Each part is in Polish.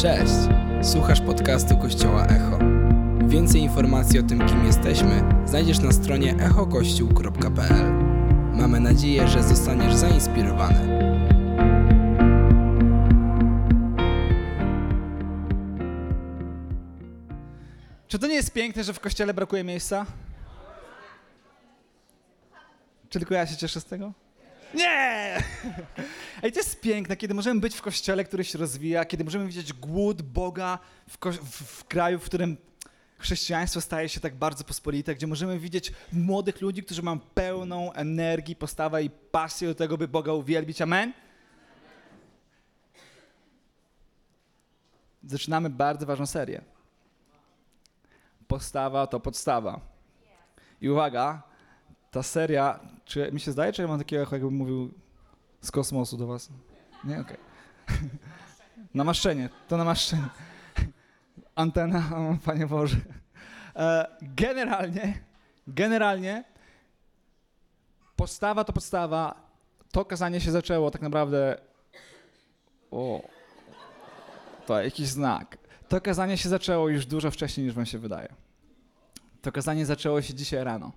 Cześć! Słuchasz podcastu Kościoła Echo. Więcej informacji o tym, kim jesteśmy, znajdziesz na stronie echokościół.pl. Mamy nadzieję, że zostaniesz zainspirowany. Czy to nie jest piękne, że w kościele brakuje miejsca? Czy tylko ja się cieszę z tego? Nie! Ej, to jest piękne, kiedy możemy być w kościele, który się rozwija, kiedy możemy widzieć głód Boga w kraju, w którym chrześcijaństwo staje się tak bardzo pospolite, gdzie możemy widzieć młodych ludzi, którzy mają pełną energii, postawę i pasję do tego, by Boga uwielbić. Amen? Zaczynamy bardzo ważną serię. Postawa to podstawa. I uwaga, ta seria, czy mi się zdaje, czy ja mam takiego echo, jakbym mówił z kosmosu do was? Nie? Okej. Namaszczenie, to namaszczenie. Antena, o Panie Boże. Generalnie postawa to podstawa. To kazanie się zaczęło tak naprawdę... To jakiś znak. To kazanie się zaczęło już dużo wcześniej, niż wam się wydaje. To kazanie zaczęło się dzisiaj rano.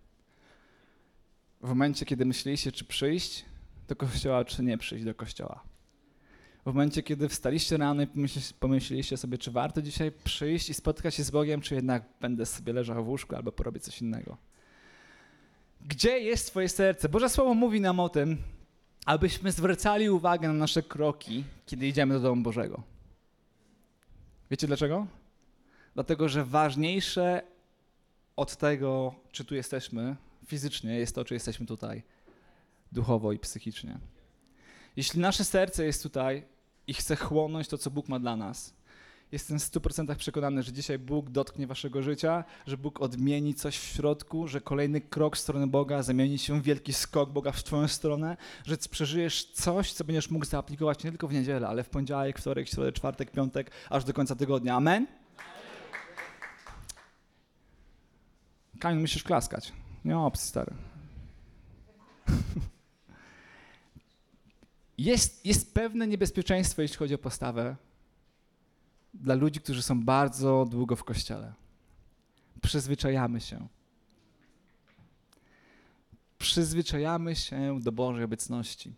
W momencie, kiedy myśleliście, czy przyjść do kościoła, czy nie przyjść do kościoła. W momencie, kiedy wstaliście rano i pomyśleliście sobie, czy warto dzisiaj przyjść i spotkać się z Bogiem, czy jednak będę sobie leżał w łóżku albo porobię coś innego. Gdzie jest twoje serce? Boże Słowo mówi nam o tym, abyśmy zwracali uwagę na nasze kroki, kiedy idziemy do domu Bożego. Wiecie dlaczego? Dlatego, że ważniejsze od tego, czy tu jesteśmy fizycznie, jest to, czy jesteśmy tutaj duchowo i psychicznie. Jeśli nasze serce jest tutaj i chce chłonąć to, co Bóg ma dla nas, jestem w 100% przekonany, że dzisiaj Bóg dotknie waszego życia, że Bóg odmieni coś w środku, że kolejny krok w stronę Boga zamieni się w wielki skok Boga w twoją stronę, że przeżyjesz coś, co będziesz mógł zaaplikować nie tylko w niedzielę, ale w poniedziałek, wtorek, środę, czwartek, piątek, aż do końca tygodnia. Amen? Kamil, musisz klaskać. Nie ma opcji, stary. Jest pewne niebezpieczeństwo, jeśli chodzi o postawę, dla ludzi, którzy są bardzo długo w kościele. Przyzwyczajamy się. Przyzwyczajamy się do Bożej obecności.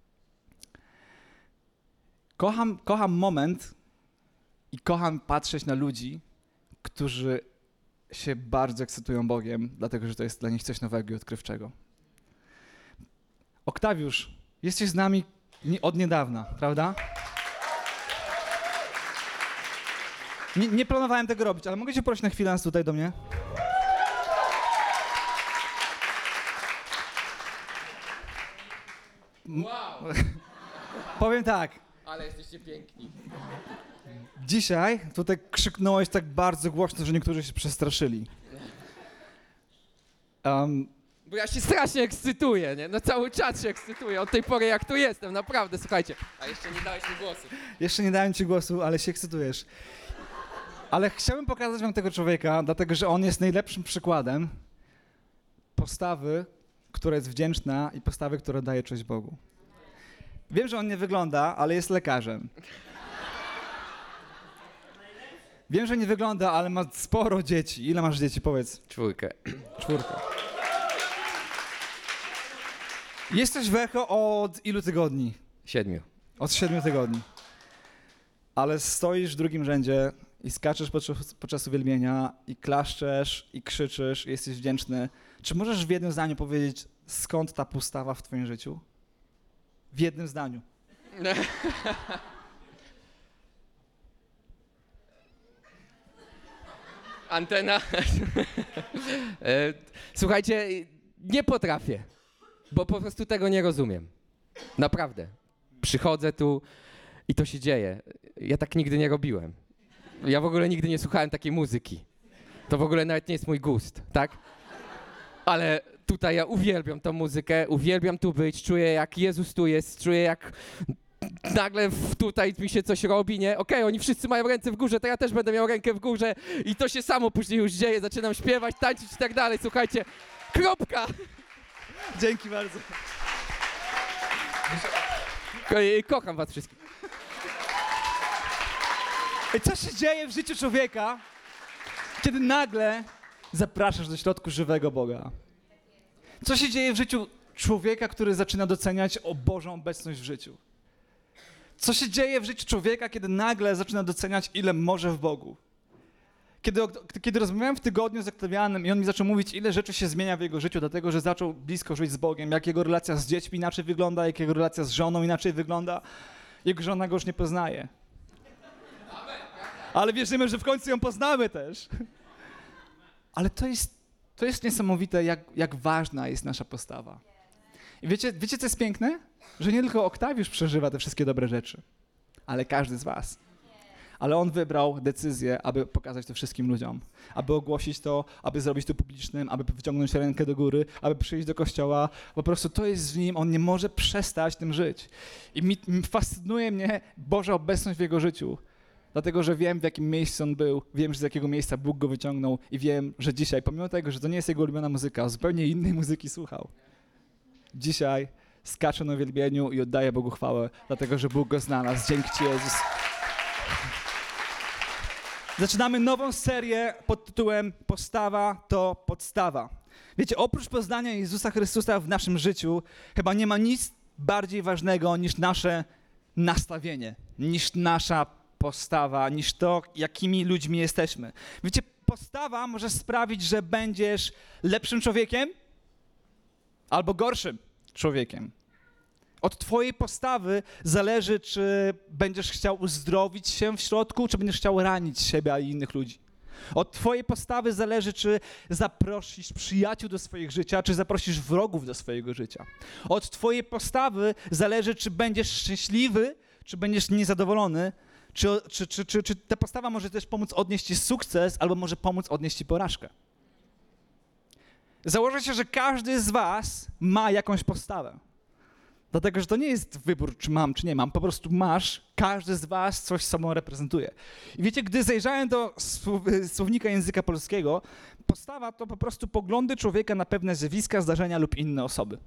Kocham moment i kocham patrzeć na ludzi, którzy się bardzo ekscytują Bogiem, dlatego że to jest dla nich coś nowego i odkrywczego. Oktawiusz, jesteś z nami od niedawna, prawda? Nie planowałem tego robić, ale mogę cię prosić na chwilę tutaj do mnie? Wow! Powiem tak. Ale jesteście piękni. Dzisiaj tutaj krzyknąłeś tak bardzo głośno, że niektórzy się przestraszyli. Bo ja się strasznie ekscytuję, nie? No cały czas się ekscytuję od tej pory, jak tu jestem, naprawdę, słuchajcie. A jeszcze nie dałeś mi głosu. Jeszcze nie dałem ci głosu, ale się ekscytujesz. Ale chciałbym pokazać wam tego człowieka, dlatego że on jest najlepszym przykładem postawy, która jest wdzięczna i postawy, która daje cześć Bogu. Wiem, że on nie wygląda, ale jest lekarzem. Wiem, że nie wygląda, ale ma sporo dzieci. Ile masz dzieci, powiedz? 4. 4. Jesteś w Echo od ilu tygodni? 7. Od 7 tygodni. Ale stoisz w drugim rzędzie i skaczesz podczas uwielbienia i klaszczesz i krzyczysz i jesteś wdzięczny. Czy możesz w jednym zdaniu powiedzieć, skąd ta postawa w twoim życiu? W jednym zdaniu. Antena. Słuchajcie, nie potrafię, bo po prostu tego nie rozumiem. Naprawdę. Przychodzę tu i to się dzieje. Ja tak nigdy nie robiłem. Ja w ogóle nigdy nie słuchałem takiej muzyki. To w ogóle nawet nie jest mój gust, tak? Ale tutaj ja uwielbiam tą muzykę, uwielbiam tu być, czuję jak Jezus tu jest, czuję jak nagle tutaj mi się coś robi, nie? Okej, oni wszyscy mają ręce w górze, to ja też będę miał rękę w górze i to się samo później już dzieje, zaczynam śpiewać, tańczyć i tak dalej, słuchajcie, kropka! Dzięki bardzo. Kocham was wszystkich. I co się dzieje w życiu człowieka, kiedy nagle zapraszasz do środku żywego Boga? Co się dzieje w życiu człowieka, który zaczyna doceniać Bożą obecność w życiu? Co się dzieje w życiu człowieka, kiedy nagle zaczyna doceniać, ile może w Bogu? Kiedy rozmawiałem w tygodniu z Oktawianem i on mi zaczął mówić, ile rzeczy się zmienia w jego życiu, dlatego że zaczął blisko żyć z Bogiem, jak jego relacja z dziećmi inaczej wygląda, jak jego relacja z żoną inaczej wygląda, jego żona go już nie poznaje. Ale wierzymy, że w końcu ją poznamy też. Ale to jest niesamowite, jak ważna jest nasza postawa. I wiecie, co jest piękne? Że nie tylko Oktawiusz przeżywa te wszystkie dobre rzeczy, ale każdy z was. Ale on wybrał decyzję, aby pokazać to wszystkim ludziom, aby ogłosić to, aby zrobić to publicznym, aby wyciągnąć rękę do góry, aby przyjść do kościoła. Po prostu to jest w nim, on nie może przestać tym żyć. I fascynuje mnie Boża obecność w jego życiu, dlatego że wiem, w jakim miejscu on był, wiem, z jakiego miejsca Bóg go wyciągnął i wiem, że dzisiaj, pomimo tego, że to nie jest jego ulubiona muzyka, zupełnie innej muzyki słuchał. Dzisiaj skacze na uwielbieniu i oddaje Bogu chwałę, dlatego że Bóg go znalazł. Dzięki Ci, Jezus. Zaczynamy nową serię pod tytułem Postawa to podstawa. Wiecie, oprócz poznania Jezusa Chrystusa w naszym życiu chyba nie ma nic bardziej ważnego niż nasze nastawienie, niż nasza postawa, niż to, jakimi ludźmi jesteśmy. Wiecie, postawa może sprawić, że będziesz lepszym człowiekiem albo gorszym człowiekiem. Od twojej postawy zależy, czy będziesz chciał uzdrowić się w środku, czy będziesz chciał ranić siebie i innych ludzi. Od twojej postawy zależy, czy zaprosisz przyjaciół do swojego życia, czy zaprosisz wrogów do swojego życia. Od twojej postawy zależy, czy będziesz szczęśliwy, czy będziesz niezadowolony, czy ta postawa może też pomóc odnieść ci sukces, albo może pomóc odnieść ci porażkę. Założę się, że każdy z was ma jakąś postawę. Dlatego, że to nie jest wybór, czy mam, czy nie mam. Po prostu masz, każdy z was coś sobą reprezentuje. I wiecie, gdy zajrzałem do słownika języka polskiego, postawa to po prostu poglądy człowieka na pewne zjawiska, zdarzenia lub inne osoby.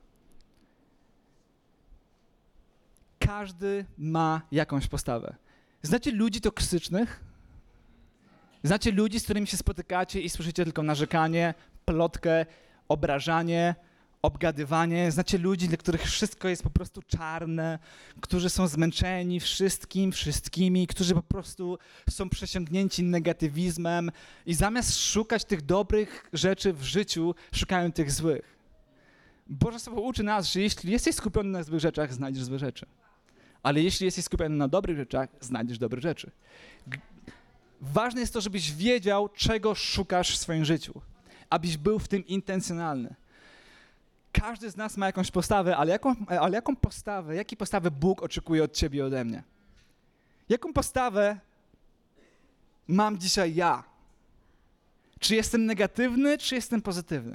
Każdy ma jakąś postawę. Znacie ludzi toksycznych? Znacie ludzi, z którymi się spotykacie i słyszycie tylko narzekanie, plotkę, obrażanie, obgadywanie. Znacie ludzi, dla których wszystko jest po prostu czarne, którzy są zmęczeni wszystkimi, którzy po prostu są przesiągnięci negatywizmem i zamiast szukać tych dobrych rzeczy w życiu, szukają tych złych. Boże Słowo uczy nas, że jeśli jesteś skupiony na złych rzeczach, znajdziesz złe rzeczy. Ale jeśli jesteś skupiony na dobrych rzeczach, znajdziesz dobre rzeczy. Ważne jest to, żebyś wiedział, czego szukasz w swoim życiu, abyś był w tym intencjonalny. Każdy z nas ma jakąś postawę, ale jakiej postawy Bóg oczekuje od ciebie i ode mnie? Jaką postawę mam dzisiaj ja? Czy jestem negatywny, czy jestem pozytywny?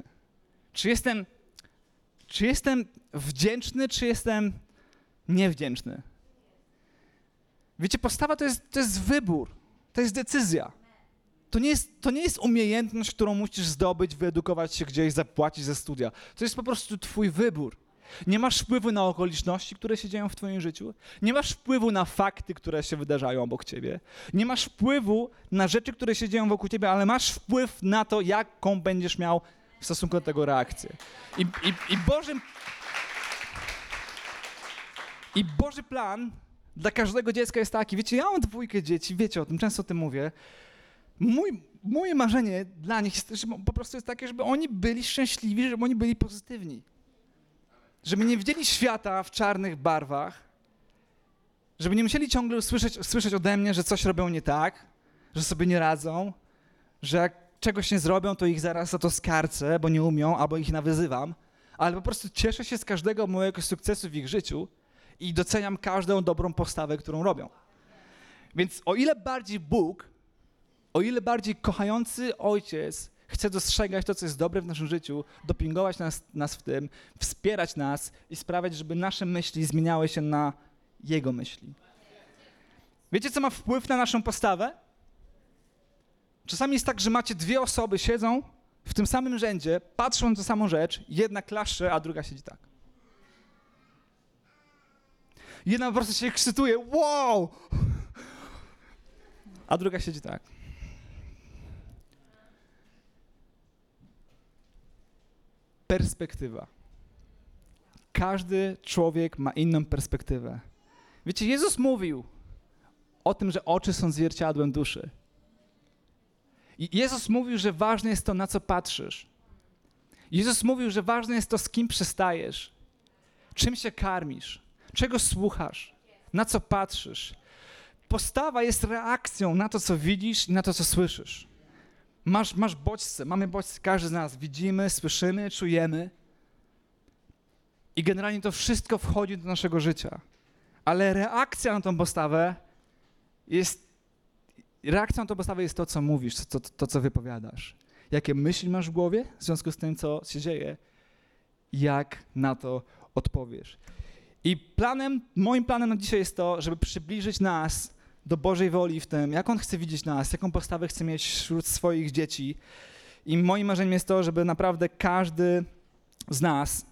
Czy jestem wdzięczny, czy jestem niewdzięczny? Wiecie, postawa to jest wybór, to jest decyzja. To nie jest umiejętność, którą musisz zdobyć, wyedukować się gdzieś, zapłacić za studia. To jest po prostu twój wybór. Nie masz wpływu na okoliczności, które się dzieją w twoim życiu. Nie masz wpływu na fakty, które się wydarzają obok ciebie. Nie masz wpływu na rzeczy, które się dzieją wokół ciebie, ale masz wpływ na to, jaką będziesz miał w stosunku do tego reakcję. I Boży plan dla każdego dziecka jest taki. Wiecie, ja mam 2 dzieci, wiecie o tym, często o tym mówię. Moje marzenie dla nich jest, że po prostu jest takie, żeby oni byli szczęśliwi, żeby oni byli pozytywni. Żeby nie widzieli świata w czarnych barwach, żeby nie musieli ciągle słyszeć ode mnie, że coś robią nie tak, że sobie nie radzą, że jak czegoś nie zrobią, to ich zaraz za to skarcę, bo nie umią, albo ich nawyzywam, ale po prostu cieszę się z każdego mojego sukcesu w ich życiu i doceniam każdą dobrą postawę, którą robią. Więc o ile bardziej Bóg, o ile bardziej kochający Ojciec chce dostrzegać to, co jest dobre w naszym życiu, dopingować nas w tym, wspierać nas i sprawiać, żeby nasze myśli zmieniały się na Jego myśli. Wiecie, co ma wpływ na naszą postawę? Czasami jest tak, że macie 2 osoby, siedzą w tym samym rzędzie, patrzą na tę samą rzecz, jedna klaszcze, a druga siedzi tak. Jedna po prostu się ekscytuje, wow! a druga siedzi tak. Perspektywa. Każdy człowiek ma inną perspektywę. Wiecie, Jezus mówił o tym, że oczy są zwierciadłem duszy. I Jezus mówił, że ważne jest to, na co patrzysz. Jezus mówił, że ważne jest to, z kim przystajesz, czym się karmisz, czego słuchasz, na co patrzysz. Postawa jest reakcją na to, co widzisz i na to, co słyszysz. Masz bodźce, mamy bodźce, każdy z nas widzimy, słyszymy, czujemy. I generalnie to wszystko wchodzi do naszego życia. Ale reakcja na tą postawę jest to, co mówisz, to, co wypowiadasz. Jakie myśli masz w głowie w związku z tym, co się dzieje, jak na to odpowiesz. I moim planem na dzisiaj jest to, żeby przybliżyć nas do Bożej woli w tym, jak On chce widzieć nas, jaką postawę chce mieć wśród swoich dzieci. I moim marzeniem jest to, żeby naprawdę każdy z nas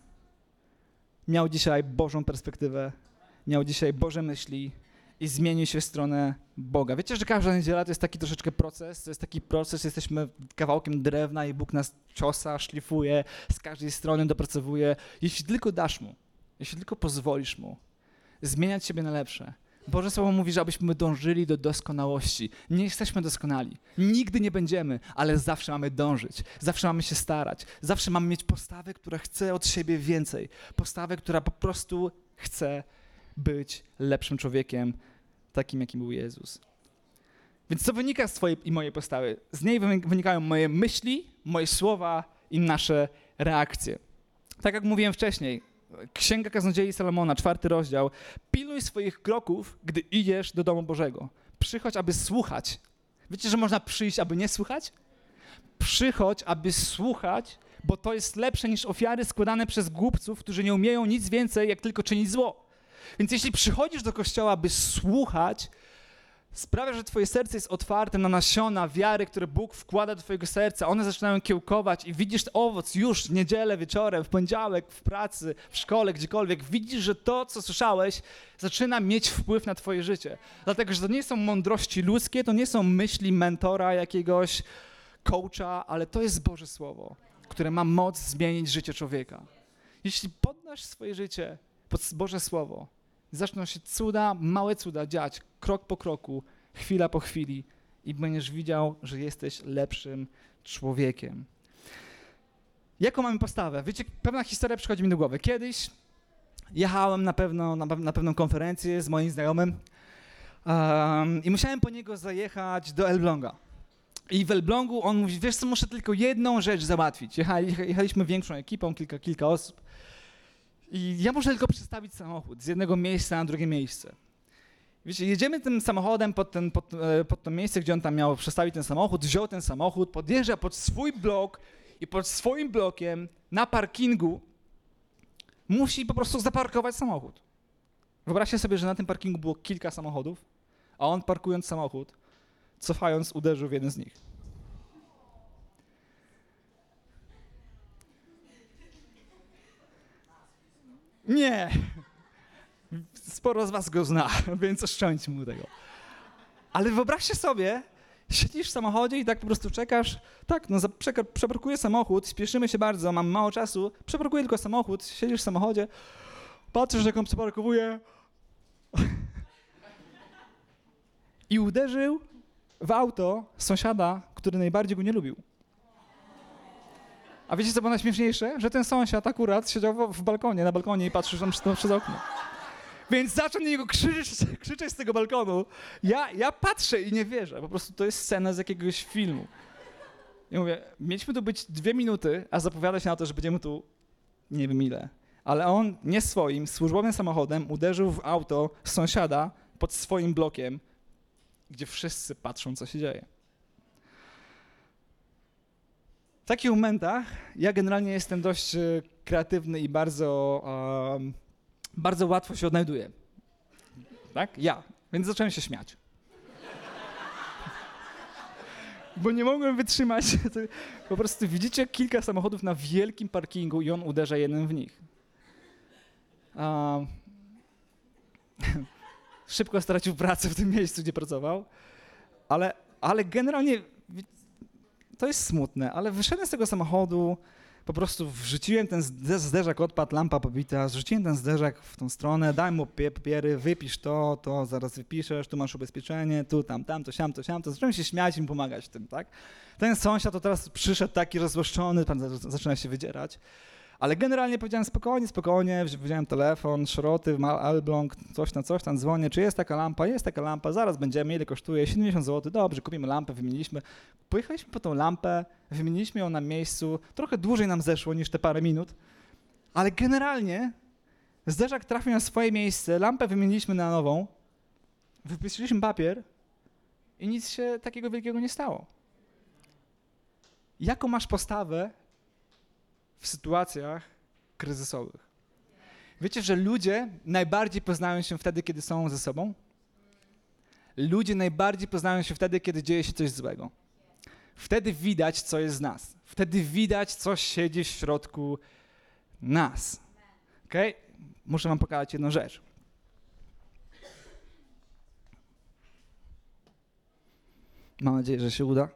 miał dzisiaj Bożą perspektywę, miał dzisiaj Boże myśli i zmienił się w stronę Boga. Wiecie, że każda niedziela to jest taki troszeczkę proces, jesteśmy kawałkiem drewna i Bóg nas ciosa, szlifuje, z każdej strony dopracowuje. Jeśli tylko dasz Mu, jeśli tylko pozwolisz Mu zmieniać siebie na lepsze. Boże Słowo mówi, że abyśmy dążyli do doskonałości. Nie jesteśmy doskonali, nigdy nie będziemy, ale zawsze mamy dążyć, zawsze mamy się starać, zawsze mamy mieć postawę, która chce od siebie więcej, postawę, która po prostu chce być lepszym człowiekiem, takim jakim był Jezus. Więc co wynika z twojej i mojej postawy? Z niej wynikają moje myśli, moje słowa i nasze reakcje. Tak jak mówiłem wcześniej, Księga Kaznodziei Salomona, 4 rozdział. Pilnuj swoich kroków, gdy idziesz do domu Bożego. Przychodź, aby słuchać. Wiecie, że można przyjść, aby nie słuchać? Przychodź, aby słuchać, bo to jest lepsze niż ofiary składane przez głupców, którzy nie umieją nic więcej, jak tylko czynić zło. Więc jeśli przychodzisz do kościoła, by słuchać, sprawia, że twoje serce jest otwarte na nasiona wiary, które Bóg wkłada do twojego serca. One zaczynają kiełkować i widzisz owoc już w niedzielę wieczorem, w poniedziałek, w pracy, w szkole, gdziekolwiek. Widzisz, że to, co słyszałeś, zaczyna mieć wpływ na twoje życie. Dlatego, że to nie są mądrości ludzkie, to nie są myśli mentora, jakiegoś coacha, ale to jest Boże Słowo, które ma moc zmienić życie człowieka. Jeśli poddasz swoje życie pod Boże Słowo, zaczną się cuda, małe cuda dziać, krok po kroku, chwila po chwili i będziesz widział, że jesteś lepszym człowiekiem. Jaką mamy postawę? Wiecie, pewna historia przychodzi mi do głowy. Kiedyś jechałem na pewną konferencję z moim znajomym i musiałem po niego zajechać do Elbląga. I w Elblągu on mówi, wiesz co, muszę tylko jedną rzecz załatwić. Jechaliśmy większą ekipą, kilka osób. I ja muszę tylko przestawić samochód z jednego miejsca na drugie miejsce. Wiecie, jedziemy tym samochodem pod to miejsce, gdzie on tam miał przestawić ten samochód, wziął ten samochód, podjeżdża pod swój blok i pod swoim blokiem na parkingu musi po prostu zaparkować samochód. Wyobraźcie sobie, że na tym parkingu było kilka samochodów, a on parkując samochód, cofając, uderzył w jeden z nich. Nie. Sporo z was go zna, więc oszczędźmy mu tego. Ale wyobraźcie sobie, siedzisz w samochodzie i tak po prostu czekasz, tak, no przeparkuję samochód, spieszymy się bardzo, mam mało czasu, przeparkuję tylko samochód, siedzisz w samochodzie, patrzysz, jak on przeparkowuje i uderzył w auto sąsiada, który najbardziej go nie lubił. A wiecie, co było najśmieszniejsze? Że ten sąsiad akurat siedział na balkonie i patrzył tam przez okno. Więc zaczął na niego krzyczeć z tego balkonu. Ja patrzę i nie wierzę. Po prostu to jest scena z jakiegoś filmu. I mówię, mieliśmy tu być 2 minuty, a zapowiada się na to, że będziemy tu nie wiem ile. Ale on nie swoim, służbowym samochodem uderzył w auto sąsiada pod swoim blokiem, gdzie wszyscy patrzą, co się dzieje. W takich momentach ja generalnie jestem dość kreatywny i bardzo łatwo się odnajduję. Tak? Ja. Więc zacząłem się śmiać. Bo nie mogłem wytrzymać. Po prostu widzicie kilka samochodów na wielkim parkingu i on uderza jednym w nich. Szybko stracił pracę w tym miejscu, gdzie pracował. Ale generalnie to jest smutne, ale wyszedłem z tego samochodu, po prostu wrzuciłem ten zderzak, odpadł, lampa pobita, zrzuciłem ten zderzak w tą stronę, dałem mu papiery, wypisz to, zaraz wypiszesz, tu masz ubezpieczenie, tu, tam, to siam, to zacząłem się śmiać i mu pomagać w tym, tak? Ten sąsiad to teraz przyszedł taki rozłoszczony, pan zaczyna się wydzierać, ale generalnie powiedziałem spokojnie, wziąłem telefon, szroty, Albląg, coś tam dzwonię, czy jest taka lampa, zaraz będziemy, ile kosztuje, 70 zł, dobrze, kupimy lampę, wymieniliśmy. Pojechaliśmy po tą lampę, wymieniliśmy ją na miejscu, trochę dłużej nam zeszło niż te parę minut, ale generalnie zderzak trafił na swoje miejsce, lampę wymieniliśmy na nową, wypisaliśmy papier i nic się takiego wielkiego nie stało. Jaką masz postawę w sytuacjach kryzysowych? Wiecie, że ludzie najbardziej poznają się wtedy, kiedy są ze sobą? Ludzie najbardziej poznają się wtedy, kiedy dzieje się coś złego. Wtedy widać, co jest z nas. Wtedy widać, co siedzi w środku nas. Okay? Muszę wam pokazać jedną rzecz. Mam nadzieję, że się uda.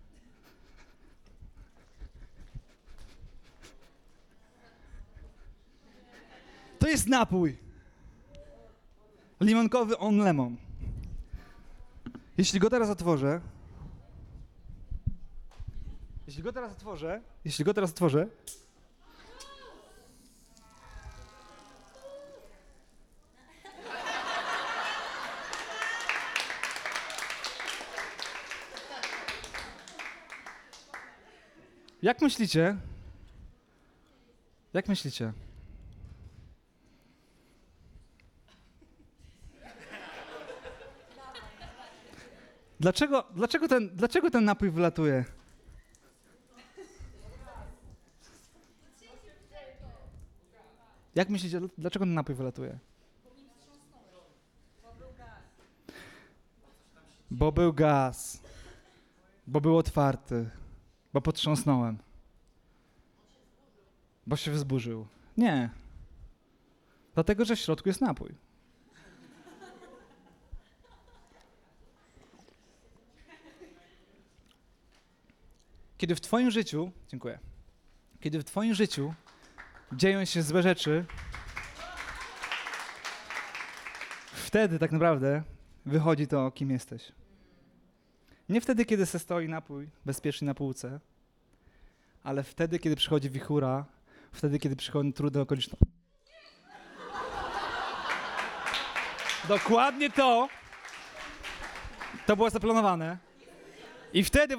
To jest napój. Limonkowy on lemon. Jeśli go teraz otworzę, Jak myślicie? Dlaczego ten napój wylatuje? Jak myślicie, dlaczego ten napój wylatuje? Bo był gaz. Bo był otwarty. Bo potrząsnąłem. Bo się wzburzył. Nie. Dlatego, że w środku jest napój. Kiedy w twoim życiu dzieją się złe rzeczy, wtedy tak naprawdę wychodzi to, kim jesteś. Nie wtedy, kiedy se stoi napój bezpiecznie na półce, ale wtedy, kiedy przychodzi wichura, wtedy, kiedy przychodzą trudne okoliczności. Dokładnie to było zaplanowane. I wtedy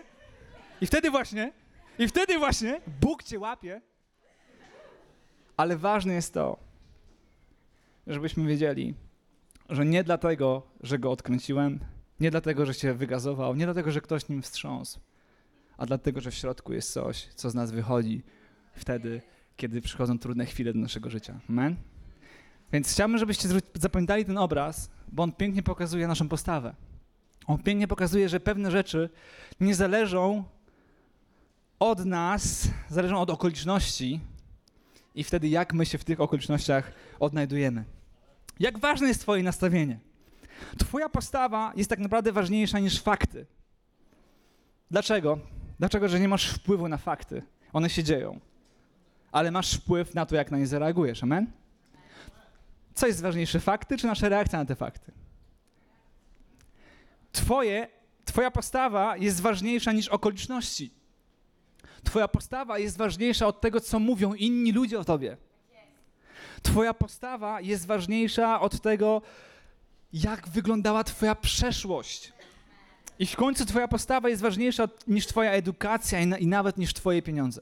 właśnie Bóg cię łapie. Ale ważne jest to, żebyśmy wiedzieli, że nie dlatego, że go odkręciłem, nie dlatego, że się wygazował, nie dlatego, że ktoś nim wstrząsł, a dlatego, że w środku jest coś, co z nas wychodzi wtedy, kiedy przychodzą trudne chwile do naszego życia. Amen? Więc chciałbym, żebyście zapamiętali ten obraz, bo on pięknie pokazuje naszą postawę. On pięknie pokazuje, że pewne rzeczy nie zależą od nas, zależą od okoliczności i wtedy jak my się w tych okolicznościach odnajdujemy. Jak ważne jest twoje nastawienie? Twoja postawa jest tak naprawdę ważniejsza niż fakty. Dlaczego? Dlaczego, że nie masz wpływu na fakty. One się dzieją. Ale masz wpływ na to, jak na nie zareagujesz. Amen? Co jest ważniejsze, fakty czy nasza reakcja na te fakty? Twoja postawa jest ważniejsza niż okoliczności. Twoja postawa jest ważniejsza od tego, co mówią inni ludzie o tobie. Twoja postawa jest ważniejsza od tego, jak wyglądała twoja przeszłość. I w końcu twoja postawa jest ważniejsza niż twoja edukacja i nawet niż twoje pieniądze.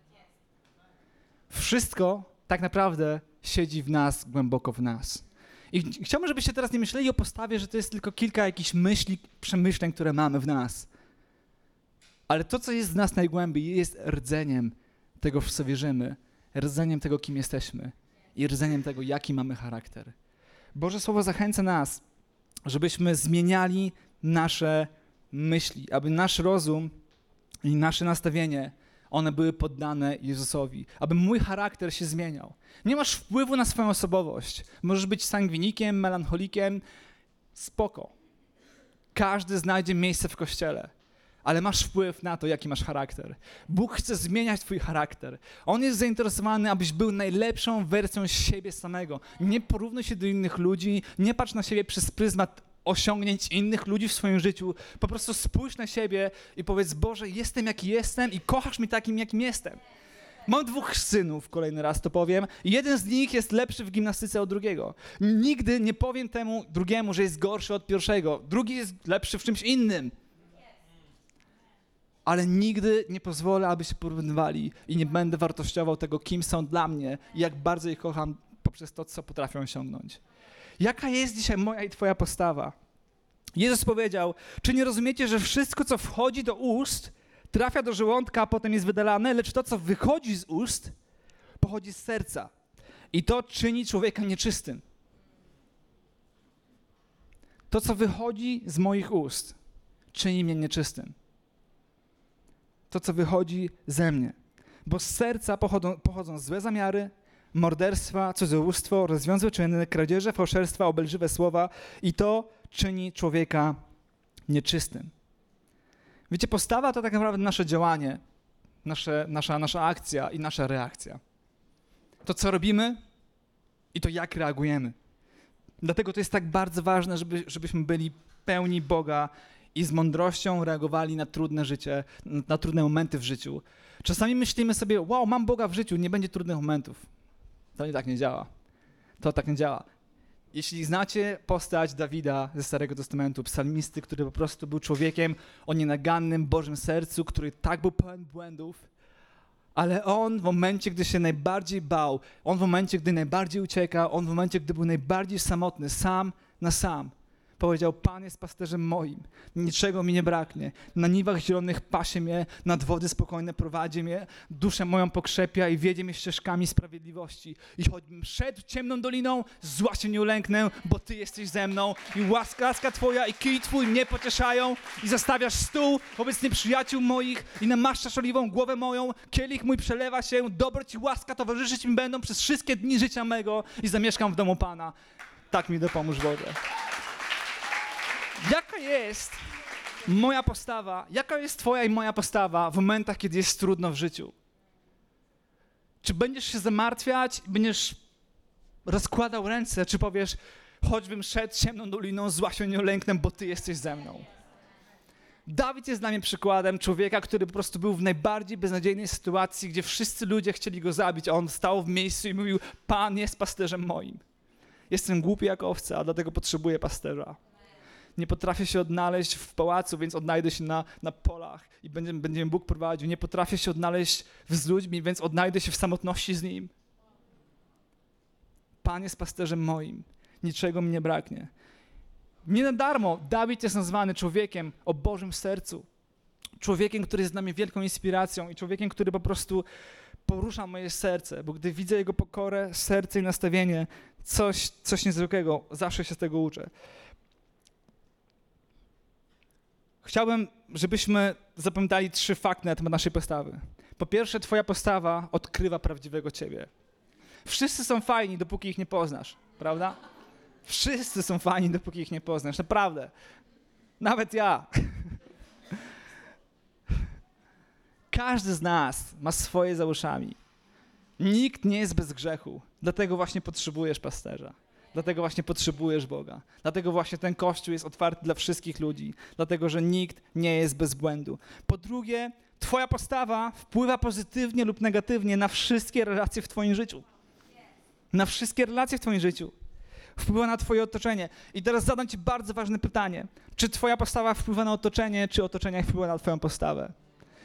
Wszystko tak naprawdę siedzi w nas, głęboko w nas. I chciałbym, żebyście teraz nie myśleli o postawie, że to jest tylko kilka jakichś myśli, przemyśleń, które mamy w nas. Ale to, co jest w nas najgłębiej, jest rdzeniem tego, w co wierzymy, rdzeniem tego, kim jesteśmy i rdzeniem tego, jaki mamy charakter. Boże Słowo zachęca nas, żebyśmy zmieniali nasze myśli, aby nasz rozum i nasze nastawienie, one były poddane Jezusowi, aby mój charakter się zmieniał. Nie masz wpływu na swoją osobowość. Możesz być sangwinikiem, melancholikiem, spoko. Każdy znajdzie miejsce w Kościele, ale masz wpływ na to, jaki masz charakter. Bóg chce zmieniać twój charakter. On jest zainteresowany, abyś był najlepszą wersją siebie samego. Nie porównuj się do innych ludzi, nie patrz na siebie przez pryzmat osiągnięć innych ludzi w swoim życiu. Po prostu spójrz na siebie i powiedz: Boże, jestem jaki jestem i kochasz mnie takim, jakim jestem. Mam 2 synów, kolejny raz to powiem. Jeden z nich jest lepszy w gimnastyce od drugiego. Nigdy nie powiem temu drugiemu, że jest gorszy od pierwszego. Drugi jest lepszy w czymś innym. Ale nigdy nie pozwolę, aby się porównywali i nie będę wartościował tego, kim są dla mnie i jak bardzo ich kocham poprzez to, co potrafią osiągnąć. Jaka jest dzisiaj moja i twoja postawa? Jezus powiedział: czy nie rozumiecie, że wszystko, co wchodzi do ust, trafia do żołądka, a potem jest wydalane, lecz to, co wychodzi z ust, pochodzi z serca. I to czyni człowieka nieczystym. To, co wychodzi z moich ust, czyni mnie nieczystym. To, co wychodzi ze mnie. Bo z serca pochodzą złe zamiary, morderstwa, cudzołóstwo, rozwiązłe czyny, kradzieże, fałszerstwa, obelżywe słowa i to czyni człowieka nieczystym. Wiecie, postawa to tak naprawdę nasze działanie, nasza akcja i nasza reakcja. To, co robimy i to, jak reagujemy. Dlatego to jest tak bardzo ważne, żebyśmy byli pełni Boga i z mądrością reagowali na trudne życie, na trudne momenty w życiu. Czasami myślimy sobie: wow, mam Boga w życiu, nie będzie trudnych momentów. To nie tak nie działa. To tak nie działa. Jeśli znacie postać Dawida ze Starego Testamentu, psalmisty, który po prostu był człowiekiem o nienagannym Bożym sercu, który tak był pełen błędów, ale on w momencie, gdy się najbardziej bał, on w momencie, gdy najbardziej uciekał, on w momencie, gdy był najbardziej samotny, sam na sam, powiedział: Pan jest pasterzem moim, niczego mi nie braknie. Na niwach zielonych pasie mnie, nad wody spokojne prowadzi mnie, duszę moją pokrzepia i wiedzie mnie ścieżkami sprawiedliwości. I choćbym szedł ciemną doliną, zła się nie ulęknę, bo Ty jesteś ze mną. I łaska Twoja i kij Twój mnie pocieszają i zastawiasz stół wobec nieprzyjaciół moich i namaszczasz oliwą głowę moją. Kielich mój przelewa się, dobroć i łaska towarzyszyć mi będą przez wszystkie dni życia mego i zamieszkam w domu Pana. Tak mi dopomóż Boże. Jaka jest moja postawa, jaka jest twoja i moja postawa w momentach, kiedy jest trudno w życiu? Czy będziesz się zamartwiać, będziesz rozkładał ręce, czy powiesz: choćbym szedł ciemną doliną, zła się nie ulęknę, bo Ty jesteś ze mną? Dawid jest dla mnie przykładem człowieka, który po prostu był w najbardziej beznadziejnej sytuacji, gdzie wszyscy ludzie chcieli go zabić, a on stał w miejscu i mówił: Pan jest pasterzem moim. Jestem głupi jak owca, a dlatego potrzebuję pasterza. Nie potrafię się odnaleźć w pałacu, więc odnajdę się na polach i będzie mnie Bóg prowadził. Nie potrafię się odnaleźć z ludźmi, więc odnajdę się w samotności z Nim. Pan jest pasterzem moim, niczego mi nie braknie. Nie na darmo Dawid jest nazwany człowiekiem o Bożym sercu. Człowiekiem, który jest dla mnie wielką inspiracją i człowiekiem, który po prostu porusza moje serce, bo gdy widzę jego pokorę, serce i nastawienie, coś niezwykłego, zawsze się z tego uczę. Chciałbym, żebyśmy zapamiętali 3 fakty na temat naszej postawy. Po pierwsze, twoja postawa odkrywa prawdziwego ciebie. Wszyscy są fajni, dopóki ich nie poznasz, prawda? Wszyscy są fajni, dopóki ich nie poznasz, naprawdę. Nawet ja. Każdy z nas ma swoje za uszami. Nikt nie jest bez grzechu, dlatego właśnie potrzebujesz pasterza. Dlatego właśnie potrzebujesz Boga. Dlatego właśnie ten Kościół jest otwarty dla wszystkich ludzi. Dlatego, że nikt nie jest bez błędu. Po drugie, twoja postawa wpływa pozytywnie lub negatywnie na wszystkie relacje w twoim życiu. Na wszystkie relacje w twoim życiu. Wpływa na twoje otoczenie. I teraz zadam ci bardzo ważne pytanie. Czy twoja postawa wpływa na otoczenie, czy otoczenie wpływa na twoją postawę?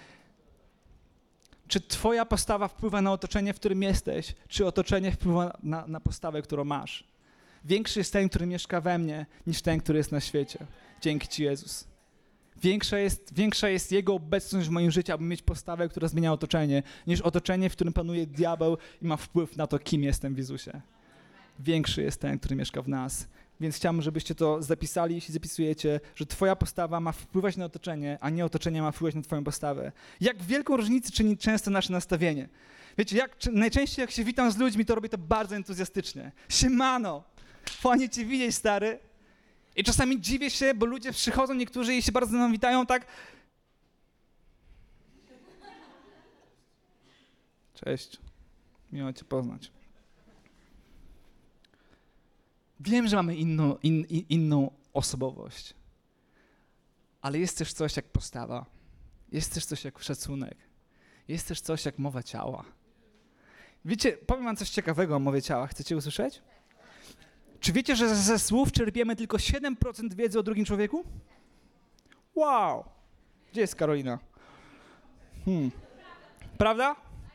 Czy twoja postawa wpływa na otoczenie, w którym jesteś, czy otoczenie wpływa na postawę, którą masz? Większy jest ten, który mieszka we mnie, niż ten, który jest na świecie. Dzięki Ci, Jezus. Większa jest Jego obecność w moim życiu, aby mieć postawę, która zmienia otoczenie, niż otoczenie, w którym panuje diabeł i ma wpływ na to, kim jestem w Jezusie. Większy jest ten, który mieszka w nas. Więc chciałbym, żebyście to zapisali, jeśli zapisujecie, że twoja postawa ma wpływać na otoczenie, a nie otoczenie ma wpływać na twoją postawę. Jak wielką różnicę czyni często nasze nastawienie. Wiecie, najczęściej jak się witam z ludźmi, to robię to bardzo entuzjastycznie. Siemano! Fajnie Cię widzieć, stary. I czasami dziwię się, bo ludzie przychodzą, niektórzy i się bardzo ze mną witają tak. Cześć, miło cię poznać. Wiem, że mamy inną osobowość, ale jest też coś jak postawa, jest też coś jak szacunek, jest też coś jak mowa ciała. Wiecie, powiem wam coś ciekawego o mowie ciała. Chcecie usłyszeć? Czy wiecie, że ze słów czerpiemy tylko 7% wiedzy o drugim człowieku? Wow! Gdzie jest Karolina? Prawda?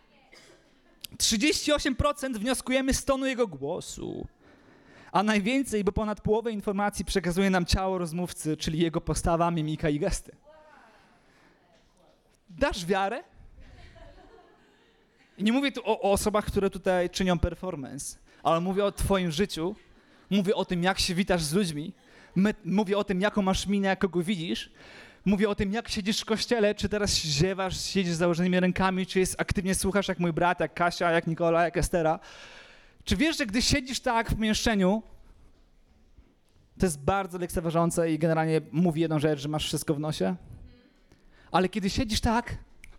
38% wnioskujemy z tonu jego głosu. A najwięcej, bo ponad połowę informacji przekazuje nam ciało rozmówcy, czyli jego postawa, mimika i gesty. Dasz wiarę? I nie mówię tu o osobach, które tutaj czynią performance, ale mówię o twoim życiu, mówię o tym, jak się witasz z ludźmi, mówię o tym, jaką masz minę, jak kogo widzisz, mówię o tym, jak siedzisz w kościele, czy teraz ziewasz, siedzisz z założonymi rękami, czy aktywnie słuchasz jak mój brat, jak Kasia, jak Nikola, jak Estera. Czy wiesz, że gdy siedzisz tak w pomieszczeniu, to jest bardzo lekceważące i generalnie mówi jedną rzecz, że masz wszystko w nosie, ale kiedy siedzisz tak,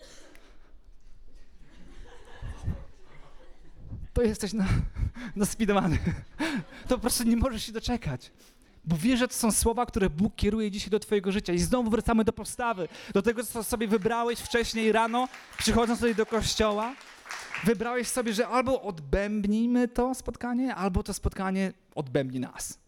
to jesteś naspidowany. To po prostu nie możesz się doczekać. Bo wiesz, że to są słowa, które Bóg kieruje dzisiaj do twojego życia. I znowu wracamy do postawy, do tego, co sobie wybrałeś wcześniej rano, przychodząc tutaj do kościoła. Wybrałeś sobie, że albo odbębnijmy to spotkanie, albo to spotkanie odbębni nas.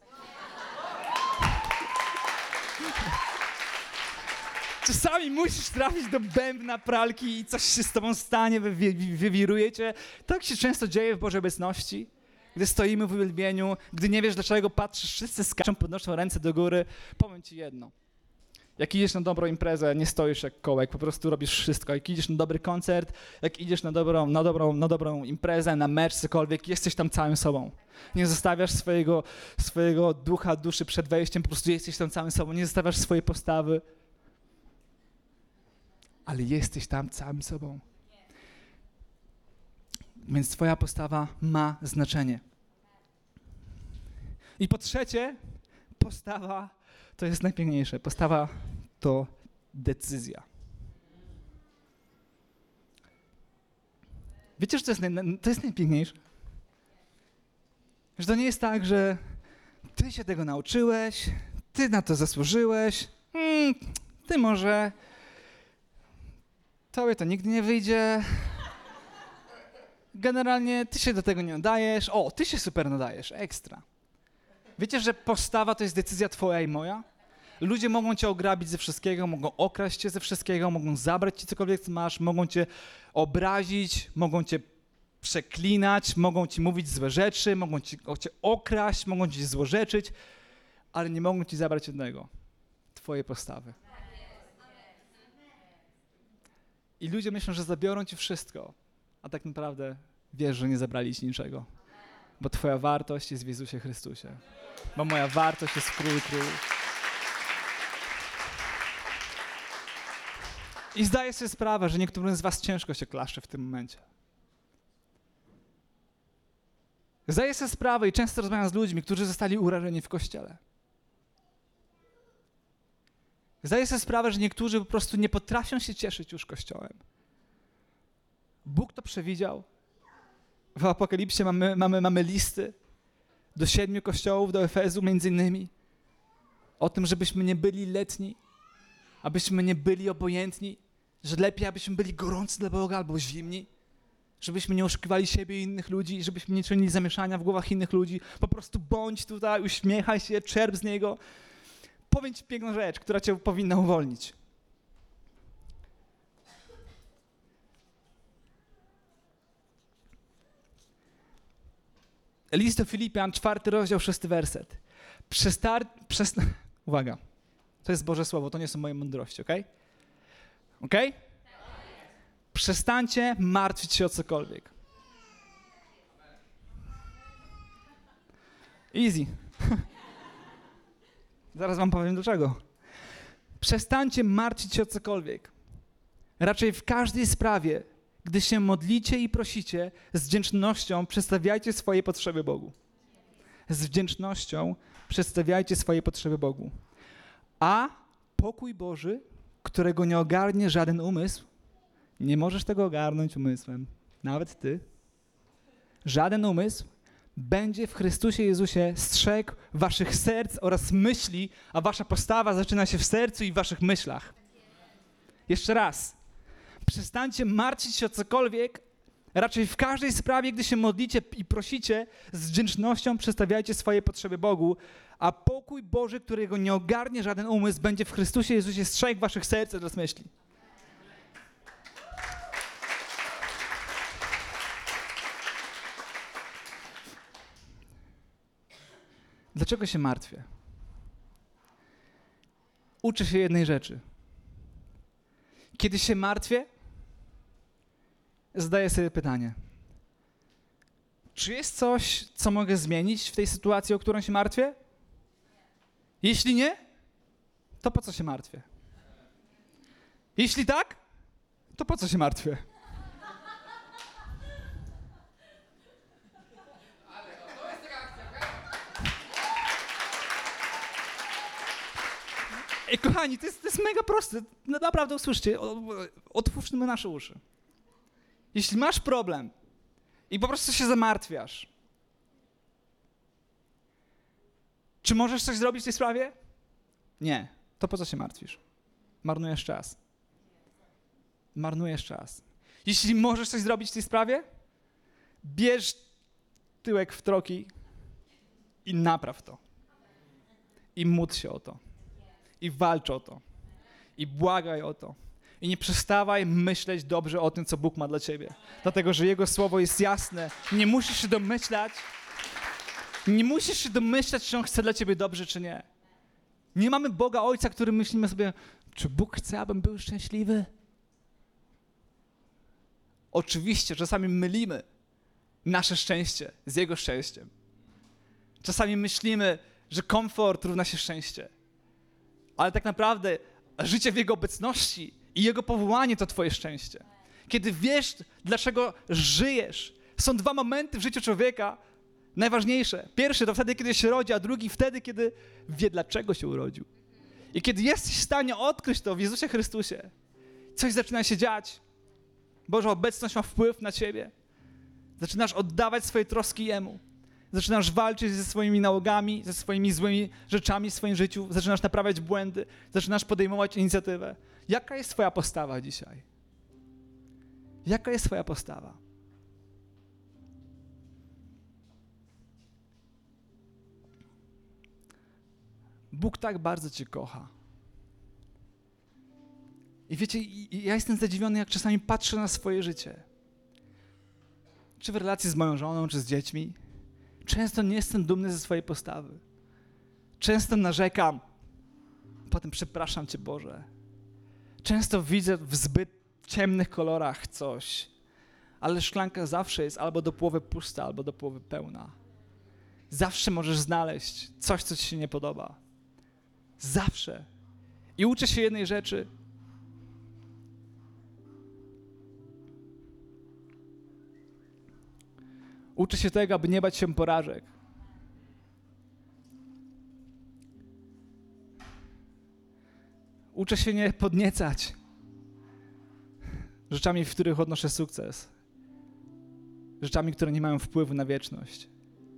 Czasami musisz trafić do bębna pralki i coś się z tobą stanie, wywiruje cię. Tak się często dzieje w Bożej obecności, gdy stoimy w uwielbieniu, gdy nie wiesz, dlaczego patrzysz, wszyscy skaczą, podnoszą ręce do góry. Powiem ci jedno. Jak idziesz na dobrą imprezę, nie stoisz jak kołek, po prostu robisz wszystko. Jak idziesz na dobry koncert, jak idziesz na dobrą imprezę, na mecz, cokolwiek, jesteś tam całym sobą. Nie zostawiasz swojego ducha, duszy przed wejściem, po prostu jesteś tam całym sobą, nie zostawiasz swojej postawy. Ale jesteś tam całym sobą. Więc twoja postawa ma znaczenie. I po trzecie, postawa to jest najpiękniejsze. Postawa to decyzja. Wiecie, że to jest najpiękniejsze? Że to nie jest tak, że ty się tego nauczyłeś, ty na to zasłużyłeś, ty może... Tobie to nigdy nie wyjdzie. Generalnie ty się do tego nie nadajesz. O, ty się super nadajesz, ekstra. Wiecie, że postawa to jest decyzja twoja i moja? Ludzie mogą cię ograbić ze wszystkiego, mogą okraść cię ze wszystkiego, mogą zabrać ci cokolwiek co masz, mogą cię obrazić, mogą cię przeklinać, mogą ci mówić złe rzeczy, mogą cię okraść, mogą ci złorzeczyć, ale nie mogą ci zabrać jednego, twojej postawy. I ludzie myślą, że zabiorą ci wszystko, a tak naprawdę wiesz, że nie zabrali ci niczego. Bo twoja wartość jest w Jezusie Chrystusie. Bo moja wartość jest w Królu Królów. I zdaję sobie sprawę, że niektórym z was ciężko się klaszcze w tym momencie. Zdaję sobie sprawę i często rozmawiam z ludźmi, którzy zostali urażeni w Kościele. Zdaję sobie sprawę, że niektórzy po prostu nie potrafią się cieszyć już Kościołem. Bóg to przewidział. W Apokalipsie mamy listy do 7 kościołów, do Efezu między innymi. O tym, żebyśmy nie byli letni, abyśmy nie byli obojętni, że lepiej, abyśmy byli gorący dla Boga albo zimni, żebyśmy nie oszukiwali siebie i innych ludzi, żebyśmy nie czynili zamieszania w głowach innych ludzi. Po prostu bądź tutaj, uśmiechaj się, czerp z niego. Powiem ci piękną rzecz, która cię powinna uwolnić. List do Filipian, 4 rozdział, 6 werset. Uwaga, to jest Boże Słowo, to nie są moje mądrości, okej? Okej? Przestańcie martwić się o cokolwiek. Easy. Zaraz wam powiem dlaczego. Przestańcie martwić się o cokolwiek. Raczej w każdej sprawie, gdy się modlicie i prosicie, z wdzięcznością przedstawiajcie swoje potrzeby Bogu. Z wdzięcznością przedstawiajcie swoje potrzeby Bogu. A pokój Boży, którego nie ogarnie żaden umysł, nie możesz tego ogarnąć umysłem, nawet ty, żaden umysł, będzie w Chrystusie Jezusie strzegł waszych serc oraz myśli, a wasza postawa zaczyna się w sercu i w waszych myślach. Jeszcze raz. Przestańcie martwić się o cokolwiek, raczej w każdej sprawie, gdy się modlicie i prosicie, z wdzięcznością przedstawiajcie swoje potrzeby Bogu, a pokój Boży, którego nie ogarnie żaden umysł, będzie w Chrystusie Jezusie strzegł waszych serc oraz myśli. Dlaczego się martwię? Uczę się jednej rzeczy. Kiedy się martwię, zadaję sobie pytanie. Czy jest coś, co mogę zmienić w tej sytuacji, o którą się martwię? Jeśli nie, to po co się martwię? Jeśli tak, to po co się martwię? Ej, kochani, to jest mega proste. Naprawdę usłyszcie, otwórzmy nasze uszy. Jeśli masz problem i po prostu się zamartwiasz, czy możesz coś zrobić w tej sprawie? Nie. To po co się martwisz? Marnujesz czas. Marnujesz czas. Jeśli możesz coś zrobić w tej sprawie, bierz tyłek w troki i napraw to. I módl się o to. I walcz o to. I błagaj o to. I nie przestawaj myśleć dobrze o tym, co Bóg ma dla ciebie. Dlatego, że Jego Słowo jest jasne. Nie musisz się domyślać, czy On chce dla ciebie dobrze, czy nie. Nie mamy Boga Ojca, który myślimy sobie, czy Bóg chce, abym był szczęśliwy? Oczywiście, czasami mylimy nasze szczęście z Jego szczęściem. Czasami myślimy, że komfort równa się szczęście. Ale tak naprawdę życie w Jego obecności i Jego powołanie to twoje szczęście. Kiedy wiesz, dlaczego żyjesz, są dwa momenty w życiu człowieka najważniejsze. Pierwszy to wtedy, kiedy się rodzi, a drugi wtedy, kiedy wie, dlaczego się urodził. I kiedy jesteś w stanie odkryć to w Jezusie Chrystusie, coś zaczyna się dziać. Boża obecność ma wpływ na ciebie. Zaczynasz oddawać swoje troski Jemu. Zaczynasz walczyć ze swoimi nałogami, ze swoimi złymi rzeczami w swoim życiu. Zaczynasz naprawiać błędy. Zaczynasz podejmować inicjatywę. Jaka jest twoja postawa dzisiaj? Jaka jest twoja postawa? Bóg tak bardzo cię kocha. I wiecie, ja jestem zadziwiony, jak czasami patrzę na swoje życie. Czy w relacji z moją żoną, czy z dziećmi. Często nie jestem dumny ze swojej postawy. Często narzekam. Potem przepraszam Cię, Boże. Często widzę w zbyt ciemnych kolorach coś. Ale szklanka zawsze jest albo do połowy pusta, albo do połowy pełna. Zawsze możesz znaleźć coś, co Ci się nie podoba. Zawsze. I uczę się jednej rzeczy. Uczę się tego, aby nie bać się porażek. Uczę się nie podniecać rzeczami, w których odnoszę sukces. Rzeczami, które nie mają wpływu na wieczność.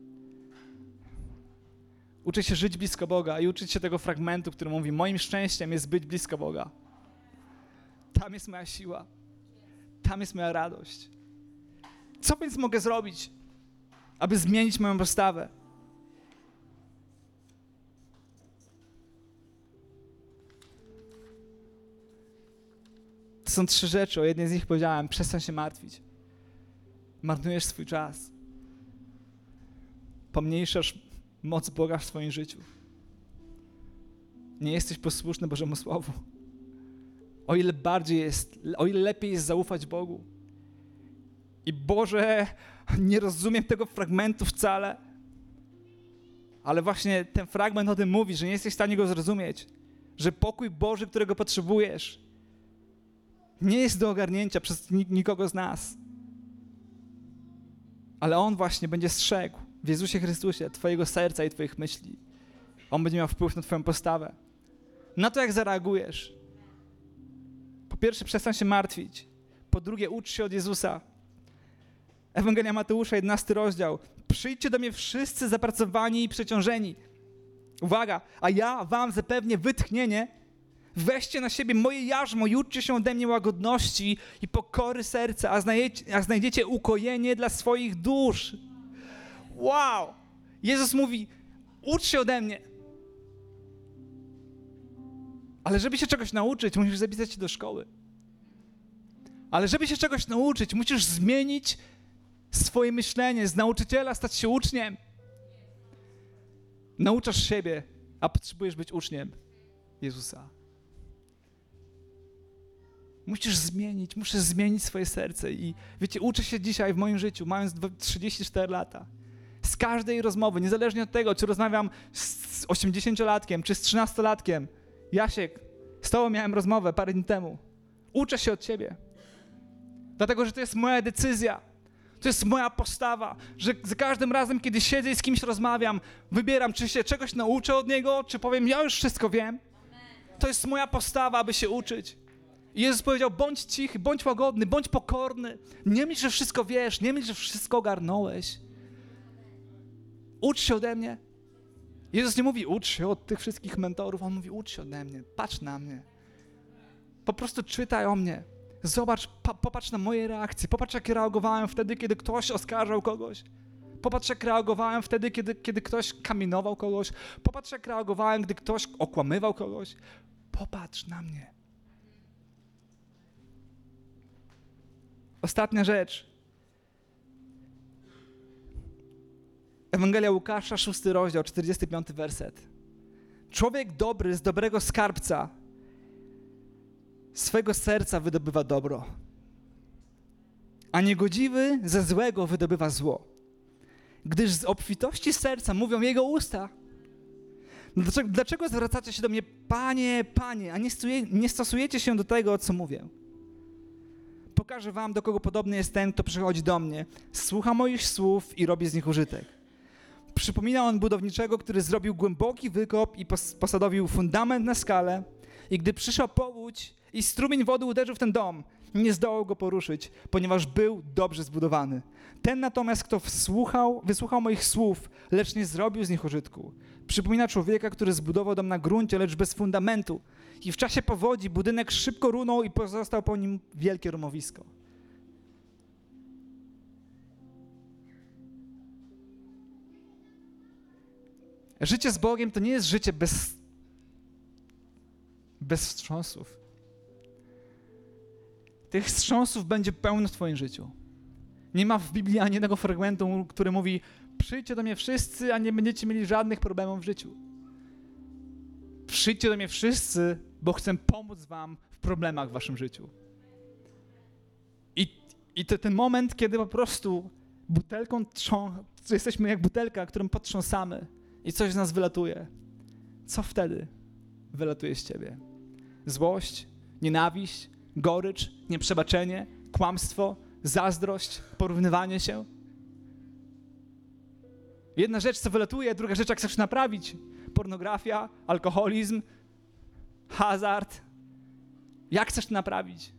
Uczę się żyć blisko Boga i uczyć się tego fragmentu, który mówi: moim szczęściem jest być blisko Boga. Tam jest moja siła. Tam jest moja radość. Co więc mogę zrobić, aby zmienić moją postawę? To są 3 rzeczy. O jednej z nich powiedziałem: przestań się martwić. Marnujesz swój czas. Pomniejszasz moc Boga w swoim życiu. Nie jesteś posłuszny Bożemu Słowu. O ile lepiej jest zaufać Bogu. I Boże, nie rozumiem tego fragmentu wcale, ale właśnie ten fragment o tym mówi, że nie jesteś w stanie go zrozumieć, że pokój Boży, którego potrzebujesz, nie jest do ogarnięcia przez nikogo z nas. Ale On właśnie będzie strzegł w Jezusie Chrystusie twojego serca i twoich myśli. On będzie miał wpływ na twoją postawę, na to, jak zareagujesz. Po pierwsze, przestań się martwić. Po drugie, ucz się od Jezusa. Ewangelia Mateusza, 11 rozdział. Przyjdźcie do mnie wszyscy zapracowani i przeciążeni. Uwaga, a ja wam zapewnię wytchnienie. Weźcie na siebie moje jarzmo i uczcie się ode mnie łagodności i pokory serca, a znajdziecie ukojenie dla swoich dusz. Wow! Jezus mówi, ucz się ode mnie. Ale żeby się czegoś nauczyć, musisz zapisać się do szkoły. Ale żeby się czegoś nauczyć, musisz zmienić swoje myślenie, z nauczyciela stać się uczniem. Nauczasz siebie, a potrzebujesz być uczniem Jezusa. Muszę zmienić swoje serce. I wiecie, uczę się dzisiaj w moim życiu, mając 34 lata. Z każdej rozmowy, niezależnie od tego, czy rozmawiam z 80-latkiem, czy z 13-latkiem. Jasiek, z tobą miałem rozmowę parę dni temu. Uczę się od ciebie. Dlatego, że to jest moja decyzja. To jest moja postawa, że za każdym razem, kiedy siedzę i z kimś rozmawiam, wybieram, czy się czegoś nauczę od niego, czy powiem, ja już wszystko wiem. To jest moja postawa, aby się uczyć. I Jezus powiedział, bądź cichy, bądź łagodny, bądź pokorny. Nie myśl, że wszystko wiesz, nie myśl, że wszystko ogarnąłeś. Ucz się ode mnie. Jezus nie mówi, ucz się od tych wszystkich mentorów, On mówi, ucz się ode mnie, patrz na mnie. Po prostu czytaj o mnie. Zobacz, popatrz na moje reakcje, popatrz, jak reagowałem wtedy, kiedy ktoś oskarżał kogoś. Popatrz, jak reagowałem wtedy, kiedy ktoś kamienował kogoś. Popatrz, jak reagowałem, gdy ktoś okłamywał kogoś. Popatrz na mnie. Ostatnia rzecz. Ewangelia Łukasza, 6 rozdział, 45 werset. Człowiek dobry z dobrego skarbca swego serca wydobywa dobro, a niegodziwy ze złego wydobywa zło. Gdyż z obfitości serca mówią jego usta. Dlaczego zwracacie się do mnie, Panie, Panie, a nie stosujecie się do tego, co mówię? Pokażę wam, do kogo podobny jest ten, kto przychodzi do mnie, słucha moich słów i robi z nich użytek. Przypomina on budowniczego, który zrobił głęboki wykop i posadowił fundament na skale, i gdy przyszła powódź i strumień wody uderzył w ten dom, nie zdołał go poruszyć, ponieważ był dobrze zbudowany. Ten natomiast, kto wysłuchał moich słów, lecz nie zrobił z nich użytku. Przypomina człowieka, który zbudował dom na gruncie, lecz bez fundamentu. I w czasie powodzi budynek szybko runął i pozostał po nim wielkie rumowisko. Życie z Bogiem to nie jest życie bez wstrząsów. Tych wstrząsów będzie pełno w twoim życiu. Nie ma w Biblii ani jednego fragmentu, który mówi, przyjdźcie do mnie wszyscy, a nie będziecie mieli żadnych problemów w życiu. Przyjdźcie do mnie wszyscy, bo chcę pomóc wam w problemach w waszym życiu. I to ten moment, kiedy po prostu butelką jesteśmy jak butelka, którą potrząsamy i coś z nas wylatuje. Co wtedy wylatuje z ciebie? Złość, nienawiść, gorycz, nieprzebaczenie, kłamstwo, zazdrość, porównywanie się. Jedna rzecz, co wylatuje, druga rzecz, jak chcesz naprawić. Pornografia, alkoholizm, hazard. Jak chcesz to naprawić?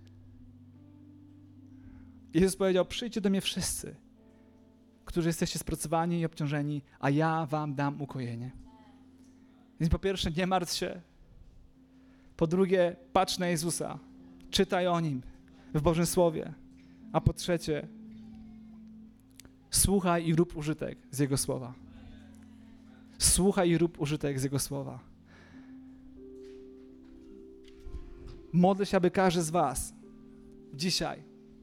Jezus powiedział, przyjdźcie do mnie wszyscy, którzy jesteście spracowani i obciążeni, a ja wam dam ukojenie. Więc po pierwsze, nie martw się. Po drugie, patrz na Jezusa. Czytaj o Nim w Bożym Słowie. A po trzecie, słuchaj i rób użytek z Jego Słowa. Słuchaj i rób użytek z Jego Słowa. Modlę się, aby każdy z was dzisiaj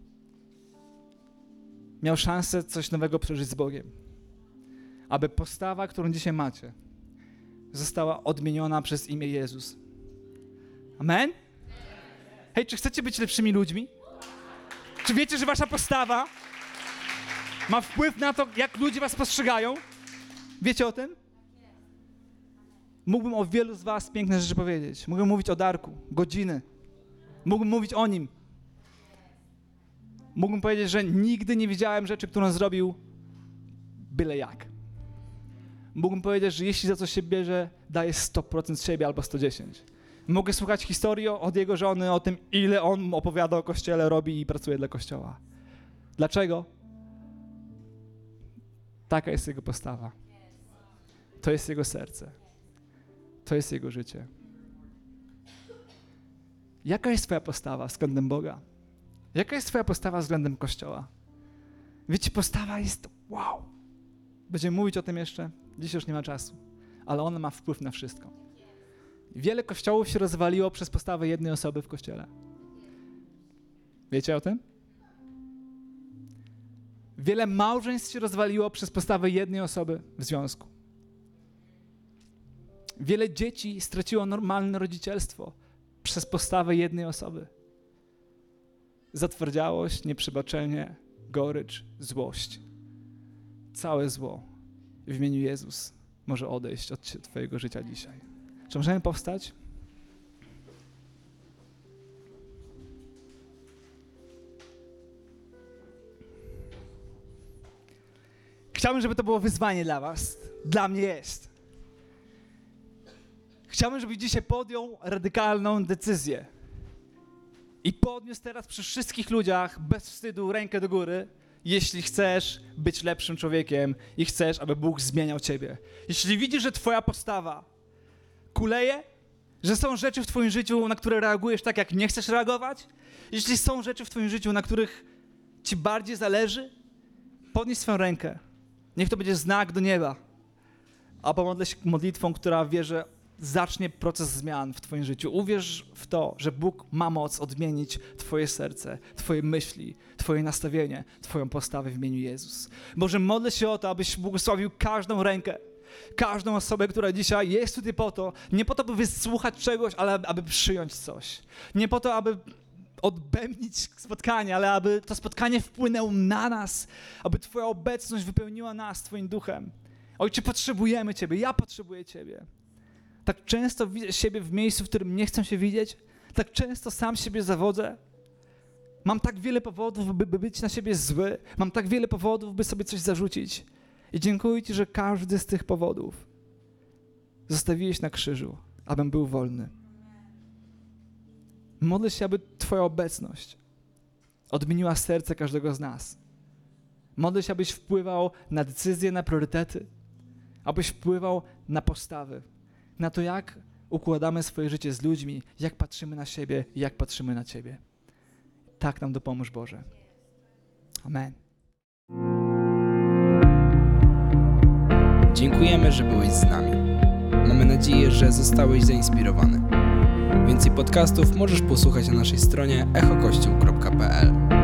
miał szansę coś nowego przeżyć z Bogiem. Aby postawa, którą dzisiaj macie, została odmieniona przez imię Jezus. Amen? Hej, czy chcecie być lepszymi ludźmi? Czy wiecie, że wasza postawa ma wpływ na to, jak ludzie was postrzegają? Wiecie o tym? Mógłbym o wielu z was piękne rzeczy powiedzieć. Mógłbym mówić o Darku, godziny. Mógłbym mówić o nim. Mógłbym powiedzieć, że nigdy nie widziałem rzeczy, którą zrobił byle jak. Mógłbym powiedzieć, że jeśli za coś się bierze, daje 100% siebie albo 110. Mogę słuchać historii od jego żony o tym, ile on opowiada o Kościele, robi i pracuje dla Kościoła. Dlaczego? Taka jest jego postawa. To jest jego serce. To jest jego życie. Jaka jest twoja postawa względem Boga? Jaka jest twoja postawa względem Kościoła? Wiecie, postawa jest wow. Będziemy mówić o tym jeszcze. Dziś już nie ma czasu. Ale ona ma wpływ na wszystko. Wiele kościołów się rozwaliło przez postawę jednej osoby w Kościele. Wiecie o tym? Wiele małżeństw się rozwaliło przez postawę jednej osoby w związku. Wiele dzieci straciło normalne rodzicielstwo przez postawę jednej osoby. Zatwardziałość, nieprzebaczenie, gorycz, złość. Całe zło w imieniu Jezus może odejść od twojego życia dzisiaj. Czy możemy powstać? Chciałbym, żeby to było wyzwanie dla was. Dla mnie jest. Chciałbym, żebyś dzisiaj podjął radykalną decyzję. I podniósł teraz przy wszystkich ludziach bez wstydu rękę do góry, jeśli chcesz być lepszym człowiekiem i chcesz, aby Bóg zmieniał ciebie. Jeśli widzisz, że twoja postawa kuleje, że są rzeczy w twoim życiu, na które reagujesz tak, jak nie chcesz reagować, jeśli są rzeczy w twoim życiu, na których ci bardziej zależy, podnieś swoją rękę. Niech to będzie znak do nieba. A pomodlę się modlitwą, która wierzę, zacznie proces zmian w twoim życiu. Uwierz w to, że Bóg ma moc odmienić twoje serce, twoje myśli, twoje nastawienie, twoją postawę w imieniu Jezus. Boże, modlę się o to, abyś błogosławił każdą rękę, każdą osobę, która dzisiaj jest tutaj po to, nie po to, by wysłuchać czegoś, ale aby przyjąć coś. Nie po to, aby odbębnić spotkanie, ale aby to spotkanie wpłynęło na nas, aby Twoja obecność wypełniła nas Twoim duchem. Ojcze, potrzebujemy Ciebie, ja potrzebuję Ciebie. Tak często widzę siebie w miejscu, w którym nie chcę się widzieć, tak często sam siebie zawodzę. Mam tak wiele powodów, by być na siebie zły, mam tak wiele powodów, by sobie coś zarzucić. I dziękuję Ci, że każdy z tych powodów zostawiłeś na krzyżu, abym był wolny. Modlę się, aby Twoja obecność odmieniła serce każdego z nas. Modlę się, abyś wpływał na decyzje, na priorytety, abyś wpływał na postawy, na to, jak układamy swoje życie z ludźmi, jak patrzymy na siebie i jak patrzymy na Ciebie. Tak nam dopomóż, Boże. Amen. Dziękujemy, że byłeś z nami. Mamy nadzieję, że zostałeś zainspirowany. Więcej podcastów możesz posłuchać na naszej stronie echokościół.pl.